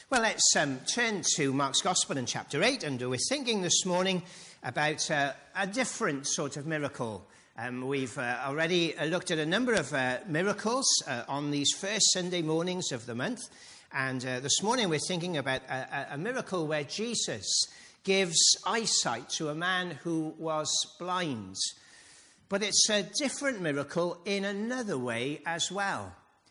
Well, let's turn to Mark's Gospel in chapter 8, and we're thinking this morning about a different sort of miracle. We've already looked at a number of miracles on these first Sunday mornings of the month, and this morning we're thinking about a miracle where Jesus gives eyesight to a man who was blind. But it's a different miracle in another way as well.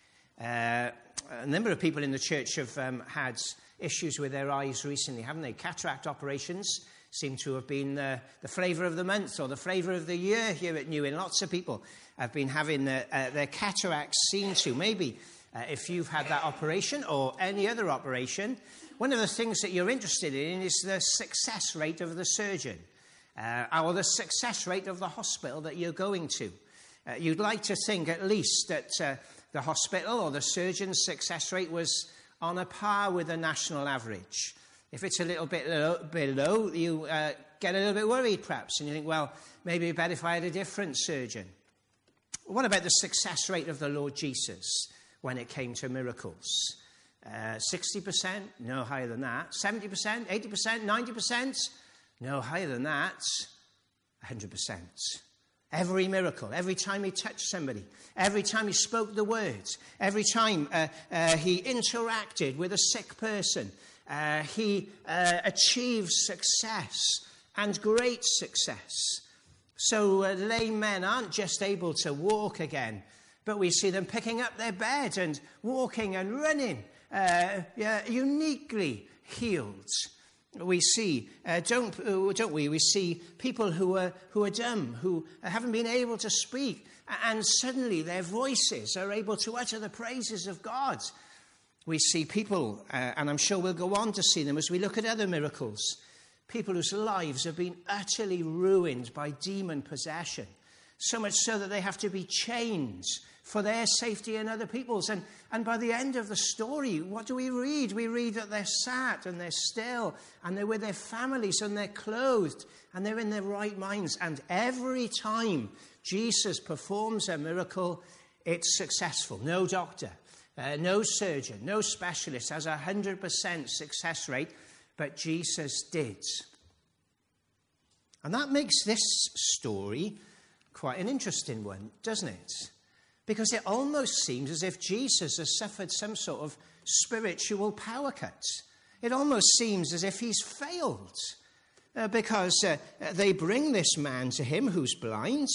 A number of people in the church have had issues with their eyes recently, haven't they? Cataract operations seem to have been the flavour of the month or the flavour of the year here at New Inn. Lots of people have been having their cataracts seen to. Maybe if you've had that operation or any other operation, one of the things that you're interested in is the success rate of the surgeon or the success rate of the hospital that you're going to. You'd like to think at least that the hospital or the surgeon's success rate was on a par with the national average. If it's a little bit below, you get a little bit worried perhaps, and you think, well, maybe it'd be better if I had a different surgeon. What about the success rate of the Lord Jesus when it came to miracles? 60%? No higher than that. 70%? 80%? 90%? No higher than that. 100%. Every miracle, every time he touched somebody, every time he spoke the words, every time he interacted with a sick person, he achieved success and great success. So lame men aren't just able to walk again, but we see them picking up their bed and walking and running, uniquely healed. We see, don't we? We see people who are dumb, who haven't been able to speak, and suddenly their voices are able to utter the praises of God. We see people, and I'm sure we'll go on to see them as we look at other miracles, people whose lives have been utterly ruined by demon possession, so much so that they have to be chained for their safety and other people's. And by the end of the story, what do we read? We read that they're sat and they're still and they're with their families and they're clothed and they're in their right minds. And every time Jesus performs a miracle, it's successful. No doctor, no surgeon, no specialist has 100% success rate, but Jesus did. And that makes this story quite an interesting one, doesn't it? Because it almost seems as if Jesus has suffered some sort of spiritual power cut. It almost seems as if he's failed. Because they bring this man to him who's blind.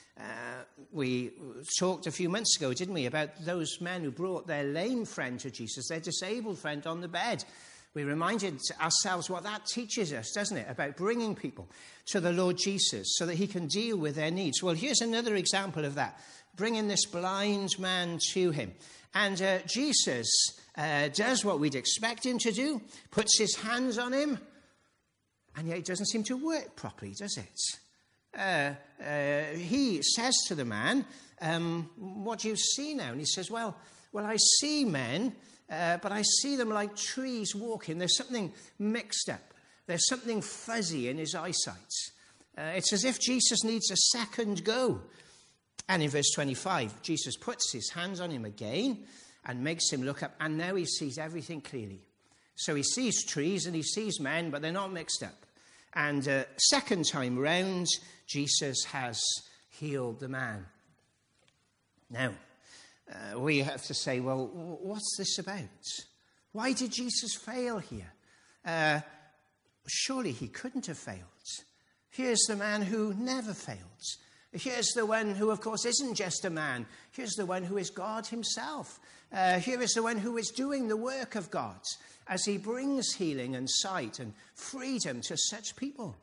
We talked a few months ago, didn't we, about those men who brought their lame friend to Jesus, their disabled friend on the bed. We reminded ourselves what that teaches us, doesn't it, about bringing people to the Lord Jesus so that he can deal with their needs. Well, here's another example of that, bringing this blind man to him. And Jesus does what we'd expect him to do, puts his hands on him, and yet it doesn't seem to work properly, does it? He says to the man, what do you see now? And he says, well, I see men, but I see them like trees walking. There's something mixed up. There's something fuzzy in his eyesight. It's as if Jesus needs a second go. And in verse 25, Jesus puts his hands on him again and makes him look up. And now he sees everything clearly. So he sees trees and he sees men, but they're not mixed up. And second time round, Jesus has healed the man. Now, we have to say, well, what's this about? Why did Jesus fail here? Surely he couldn't have failed. Here's the man who never failed. Here's the one who, of course, isn't just a man. Here's the one who is God himself. Here is the one who is doing the work of God as he brings healing and sight and freedom to such people.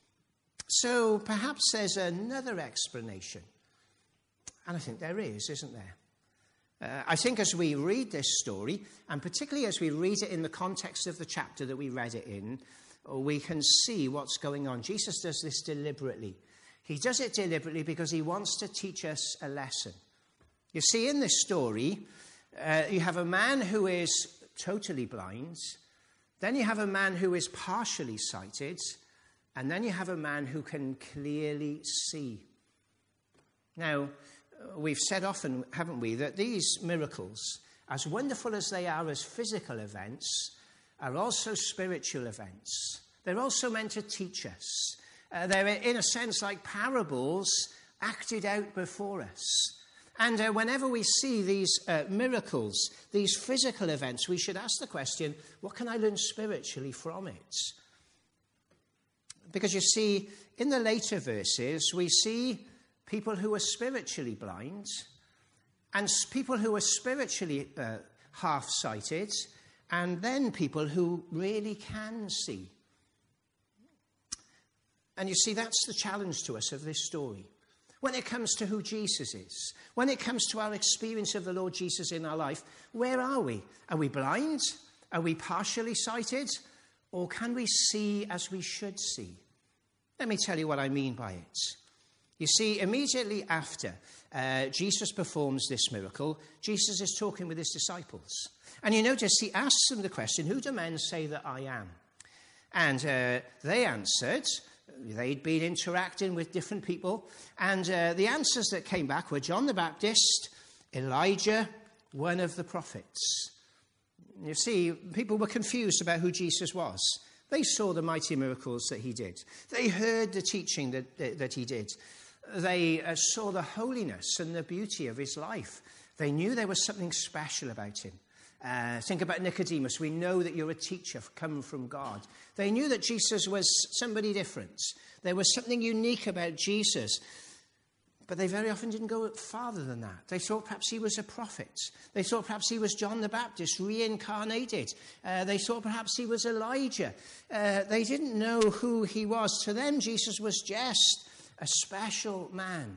So perhaps there's another explanation. And I think there is, isn't there? I think as we read this story, and particularly as we read it in the context of the chapter that we read it in, we can see what's going on. Jesus does this deliberately. He does it deliberately because he wants to teach us a lesson. You see, in this story, you have a man who is totally blind, then you have a man who is partially sighted, and then you have a man who can clearly see. Now, we've said often, haven't we, that these miracles, as wonderful as they are as physical events, are also spiritual events. They're also meant to teach us. They're, in a sense, like parables acted out before us. And whenever we see these miracles, these physical events, we should ask the question, what can I learn spiritually from it? Because you see, in the later verses, we see people who are spiritually blind and people who are spiritually half-sighted, and then people who really can see. And you see, that's the challenge to us of this story. When it comes to who Jesus is, when it comes to our experience of the Lord Jesus in our life, where are we? Are we blind? Are we partially sighted? Or can we see as we should see? Let me tell you what I mean by it. You see, immediately after Jesus performs this miracle, Jesus is talking with his disciples. And you notice he asks them the question, who do men say that I am? And they answered. They'd been interacting with different people. And the answers that came back were John the Baptist, Elijah, one of the prophets. You see, people were confused about who Jesus was. They saw the mighty miracles that he did. They heard the teaching that he did. They saw the holiness and the beauty of his life. They knew there was something special about him. Think about Nicodemus. We know that you're a teacher come from God. They knew that Jesus was somebody different. There was something unique about Jesus. But they very often didn't go farther than that. They thought perhaps he was a prophet. They thought perhaps he was John the Baptist reincarnated. They thought perhaps he was Elijah. They didn't know who he was. To them, Jesus was just a special man.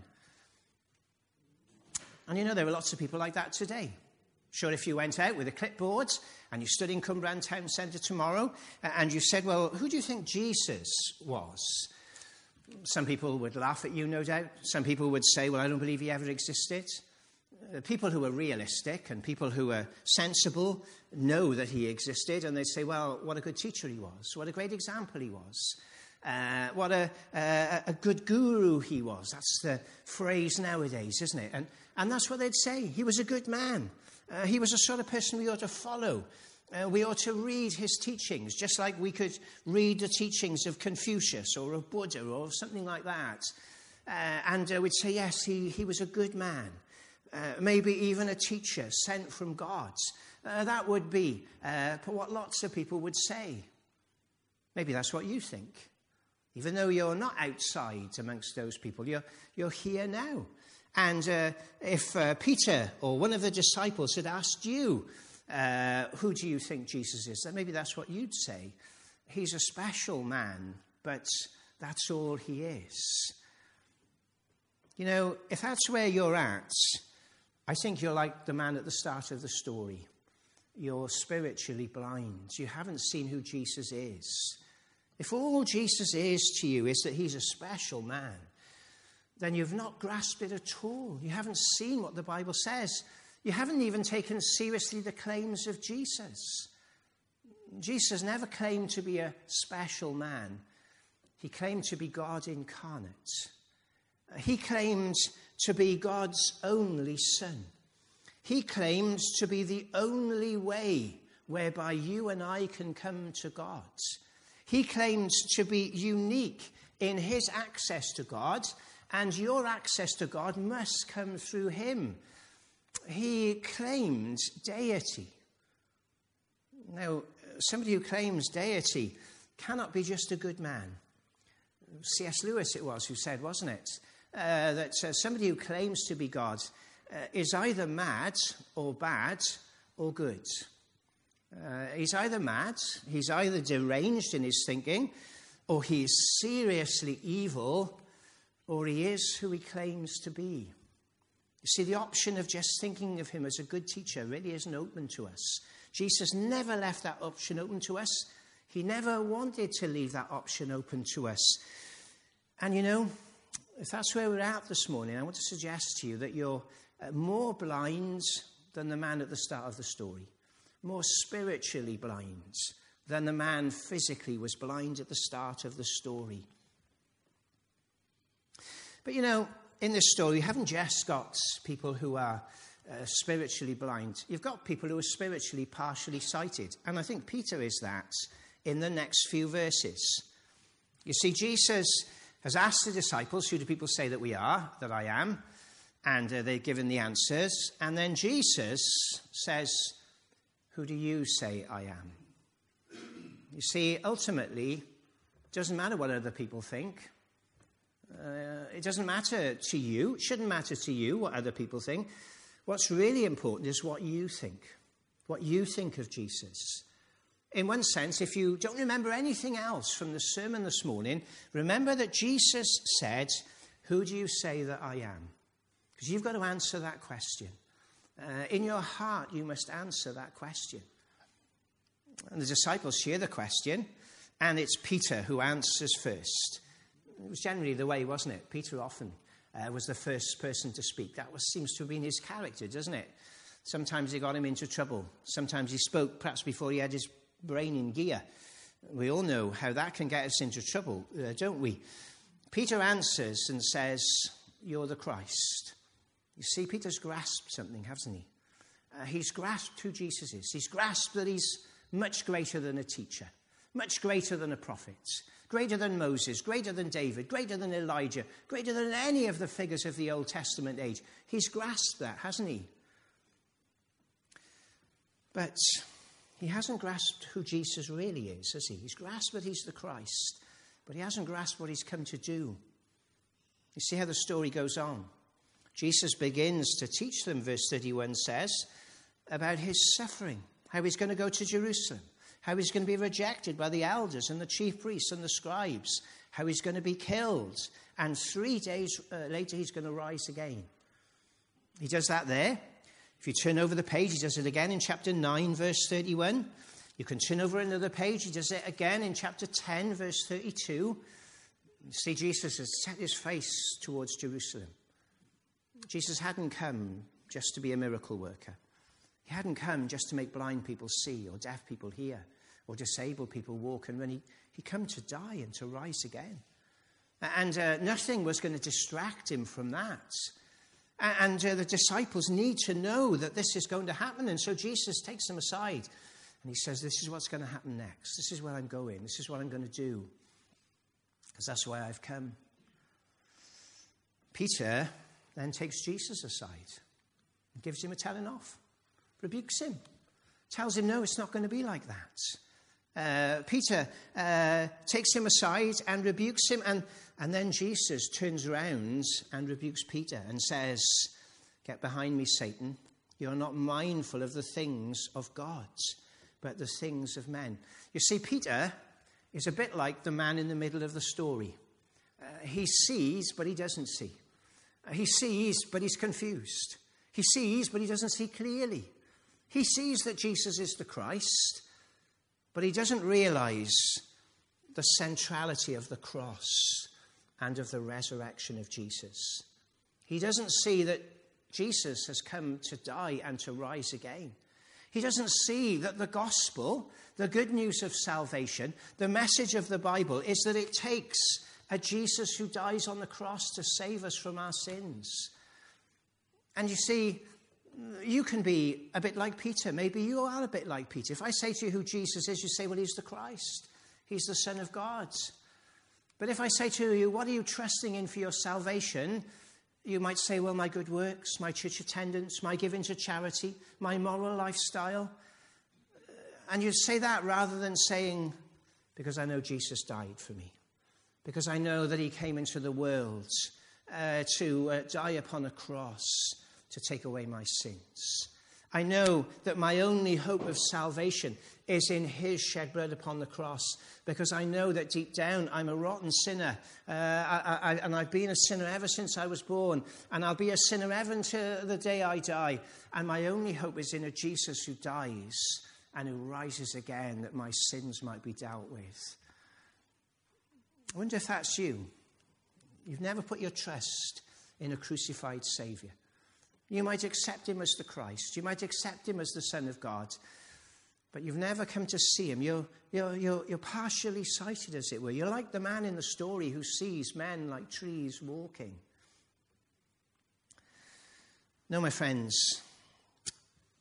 And you know, there are lots of people like that today. Sure, if you went out with a clipboard and you stood in Cumberland Town Centre tomorrow and you said, well, who do you think Jesus was? Some people would laugh at you, no doubt. Some people would say, well, I don't believe he ever existed. People who are realistic and people who are sensible know that he existed, and they say, well, what a good teacher he was. What a great example he was. What a good guru he was. That's the phrase nowadays, isn't it? And that's what they'd say. He was a good man. He was the sort of person we ought to follow. We ought to read his teachings, just like we could read the teachings of Confucius or of Buddha or something like that. And we'd say, yes, he was a good man. Maybe even a teacher sent from God. That would be what lots of people would say. Maybe that's what you think. Even though you're not outside amongst those people, you're here now. And if Peter or one of the disciples had asked you, who do you think Jesus is? Then maybe that's what you'd say. He's a special man, but that's all he is. You know, if that's where you're at, I think you're like the man at the start of the story. You're spiritually blind. You haven't seen who Jesus is. If all Jesus is to you is that he's a special man, then you've not grasped it at all. You haven't seen what the Bible says. You haven't even taken seriously the claims of Jesus. Jesus never claimed to be a special man. He claimed to be God incarnate. He claimed to be God's only Son. He claimed to be the only way whereby you and I can come to God. He claimed to be unique in his access to God, and your access to God must come through him. He claimed deity. Now, somebody who claims deity cannot be just a good man. C.S. Lewis it was who said, wasn't it, that somebody who claims to be God is either mad or bad or good. He's either mad, he's either deranged in his thinking, or he's seriously evil, or he is who he claims to be. You see, the option of just thinking of him as a good teacher really isn't open to us. Jesus never left that option open to us. He never wanted to leave that option open to us. And you know, if that's where we're at this morning, I want to suggest to you that you're more blind than the man at the start of the story. More spiritually blind than the man physically was blind at the start of the story. But you know, in this story, we haven't just got people who are spiritually blind. You've got people who are spiritually partially sighted. And I think Peter is that in the next few verses. You see, Jesus has asked the disciples, who do people say that we are, that I am? And they've given the answers. And then Jesus says, who do you say I am? You see, ultimately, it doesn't matter what other people think. It doesn't matter to you. It shouldn't matter to you what other people think. What's really important is what you think of Jesus. In one sense, if you don't remember anything else from the sermon this morning, remember that Jesus said, who do you say that I am? Because you've got to answer that question. In your heart, you must answer that question. And the disciples hear the question, and it's Peter who answers first. It was generally the way, wasn't it? Peter often was the first person to speak. That seems to have been his character, doesn't it? Sometimes he got him into trouble. Sometimes he spoke perhaps before he had his brain in gear. We all know how that can get us into trouble, don't we? Peter answers and says, you're the Christ. You see, Peter's grasped something, hasn't he? He's grasped who Jesus is. He's grasped that he's much greater than a teacher, much greater than a prophet, greater than Moses, greater than David, greater than Elijah, greater than any of the figures of the Old Testament age. He's grasped that, hasn't he? But he hasn't grasped who Jesus really is, has he? He's grasped that he's the Christ, but he hasn't grasped what he's come to do. You see how the story goes on. Jesus begins to teach them, verse 31 says, about his suffering, how he's going to go to Jerusalem, how he's going to be rejected by the elders and the chief priests and the scribes, how he's going to be killed, and 3 days later he's going to rise again. He does that there. If you turn over the page, he does it again in chapter 9, verse 31. You can turn over another page, he does it again in chapter 10, verse 32. You see, Jesus has set his face towards Jerusalem. Jesus hadn't come just to be a miracle worker. He hadn't come just to make blind people see, or deaf people hear, or disabled people walk and run. He came to die and to rise again. And nothing was going to distract him from that. And the disciples need to know that this is going to happen. And so Jesus takes them aside and he says, this is what's going to happen next. This is where I'm going. This is what I'm going to do. Because that's why I've come. Peter then takes Jesus aside and gives him a telling off, rebukes him, tells him, no, it's not going to be like that. Peter takes him aside and rebukes him, and then Jesus turns around and rebukes Peter and says, get behind me, Satan. You're not mindful of the things of God, but the things of men. You see, Peter is a bit like the man in the middle of the story. He sees, but he doesn't see. He sees, but he's confused. He sees, but he doesn't see clearly. He sees that Jesus is the Christ, but he doesn't realize the centrality of the cross and of the resurrection of Jesus. He doesn't see that Jesus has come to die and to rise again. He doesn't see that the gospel, the good news of salvation, the message of the Bible is that it takes a Jesus who dies on the cross to save us from our sins. And you see, you can be a bit like Peter. Maybe you are a bit like Peter. If I say to you who Jesus is, you say, well, he's the Christ. He's the Son of God. But if I say to you, what are you trusting in for your salvation? You might say, well, my good works, my church attendance, my giving to charity, my moral lifestyle. And you say that rather than saying, because I know Jesus died for me. Because I know that he came into the world to die upon a cross to take away my sins. I know that my only hope of salvation is in his shed blood upon the cross, because I know that deep down I'm a rotten sinner, and I've been a sinner ever since I was born, and I'll be a sinner ever until the day I die. And my only hope is in a Jesus who dies and who rises again, that my sins might be dealt with. I wonder if that's you. You've never put your trust in a crucified Saviour. You might accept him as the Christ. You might accept him as the Son of God. But you've never come to see him. You're partially sighted, as it were. You're like the man in the story who sees men like trees walking. No, my friends,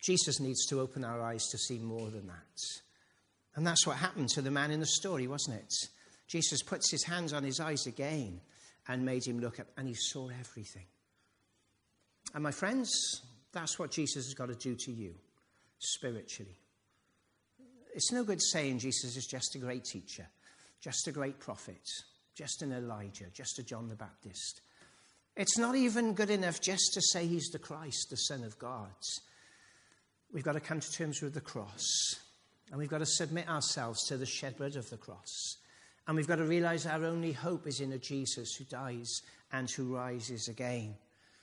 Jesus needs to open our eyes to see more than that. And that's what happened to the man in the story, wasn't it? Jesus puts his hands on his eyes again and made him look up, and he saw everything. And my friends, that's what Jesus has got to do to you, spiritually. It's no good saying Jesus is just a great teacher, just a great prophet, just an Elijah, just a John the Baptist. It's not even good enough just to say he's the Christ, the Son of God. We've got to come to terms with the cross. And we've got to submit ourselves to the shed blood of the cross. And we've got to realize our only hope is in a Jesus who dies and who rises again.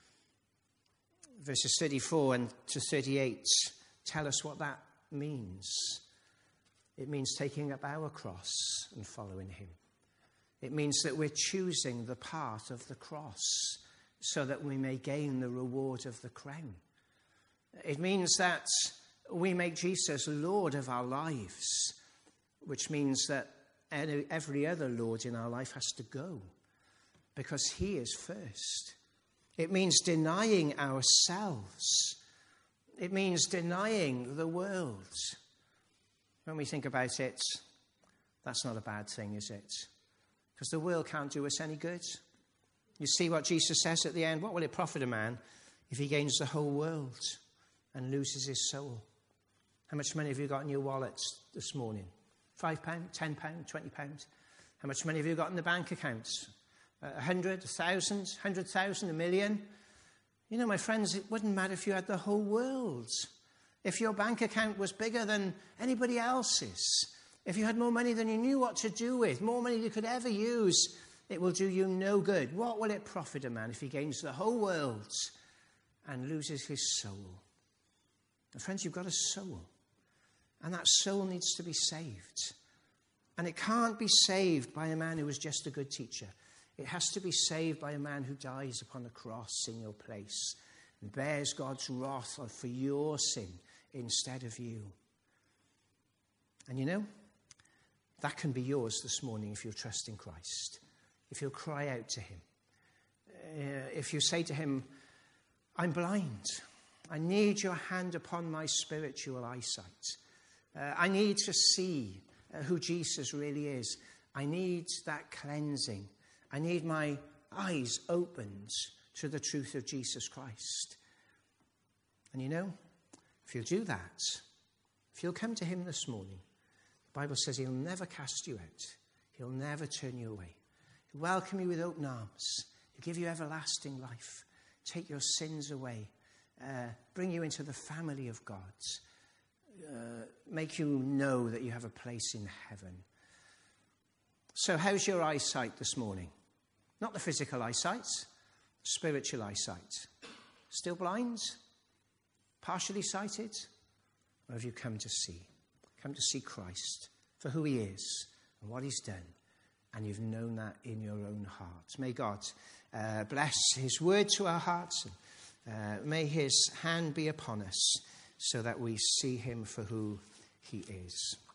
Verses 34 and to 38 tell us what that means. It means taking up our cross and following him. It means that we're choosing the path of the cross so that we may gain the reward of the crown. It means that we make Jesus Lord of our lives, which means that every other Lord in our life has to go because he is first. It means denying ourselves. It means denying the world. When we think about it, that's not a bad thing, is it? Because the world can't do us any good. You see what Jesus says at the end? What will it profit a man if he gains the whole world and loses his soul? How much money have you got in your wallet this morning? £5, £10, £20? How much money have you got in the bank accounts? 100, 1,000, 100,000, a million? You know, my friends, it wouldn't matter if you had the whole world. If your bank account was bigger than anybody else's, if you had more money than you knew what to do with, more money you could ever use, it will do you no good. What will it profit a man if he gains the whole world and loses his soul? And friends, you've got a soul. And that soul needs to be saved. And it can't be saved by a man who was just a good teacher. It has to be saved by a man who dies upon the cross in your place and bears God's wrath for your sin instead of you. And you know, that can be yours this morning if you'll trust in Christ. If you'll cry out to him. If you say to him, I'm blind. I need your hand upon my spiritual eyesight. I need to see who Jesus really is. I need that cleansing. I need my eyes opened to the truth of Jesus Christ. And you know, if you'll do that, if you'll come to him this morning, the Bible says he'll never cast you out. He'll never turn you away. He'll welcome you with open arms. He'll give you everlasting life. Take your sins away. Bring you into the family of God. Make you know that you have a place in heaven. So how's your eyesight this morning? Not the physical eyesight, spiritual eyesight. Still blind? Partially sighted? Or have you come to see? Come to see Christ for who he is and what he's done. And you've known that in your own heart. May God bless his word to our hearts. And may his hand be upon us so that we see him for who he is.